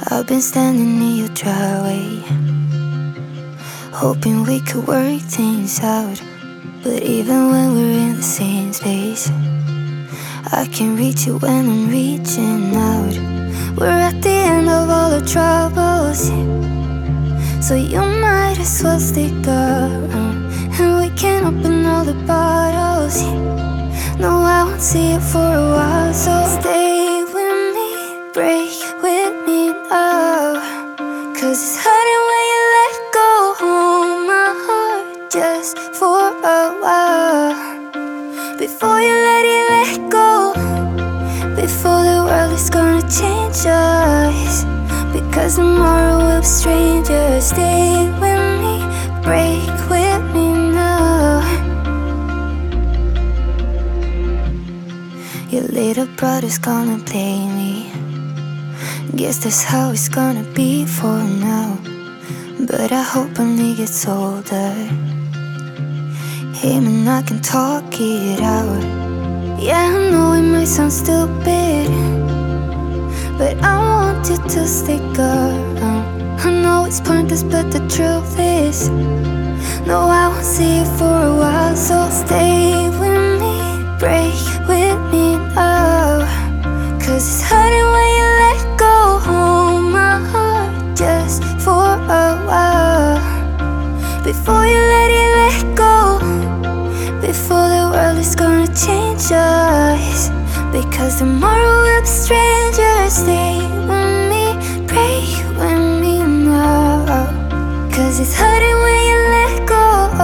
I've been standing in your driveway, hoping we could work things out. But even when we're in the same space, I can reach you when I'm reaching out. We're at the end of all our troubles, so you might as well stick around, and we can open all the bottles. No, I won't see you for a while, so stay with me, break with me now. 'Cause it's hurting when you let go. Hold my heart just for a while, before you let go, before the world is gonna change us. Because tomorrow we'll be strangers. Stay with me, break with me now. Your little brother's gonna play me, guess that's how it's gonna be for now. But I hope when he gets older, him and I can talk it out. Yeah, I know it might sound stupid, but I want you to stick around. I know it's pointless, but the truth is, no, I won't see you for a while. So stay with me, break with me now. 'Cause it's hurting when you let go. Hold my heart just for a while, before you let go, before the world is gonna change us. Because tomorrow we'll be strangers. Stay with me, break with me now. 'Cause it's hurting when you let go.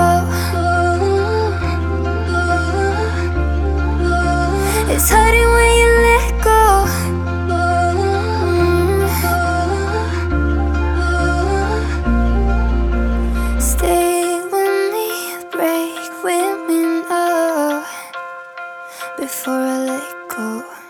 It's hurting when you let go. Stay with me, break with me now, before I let go.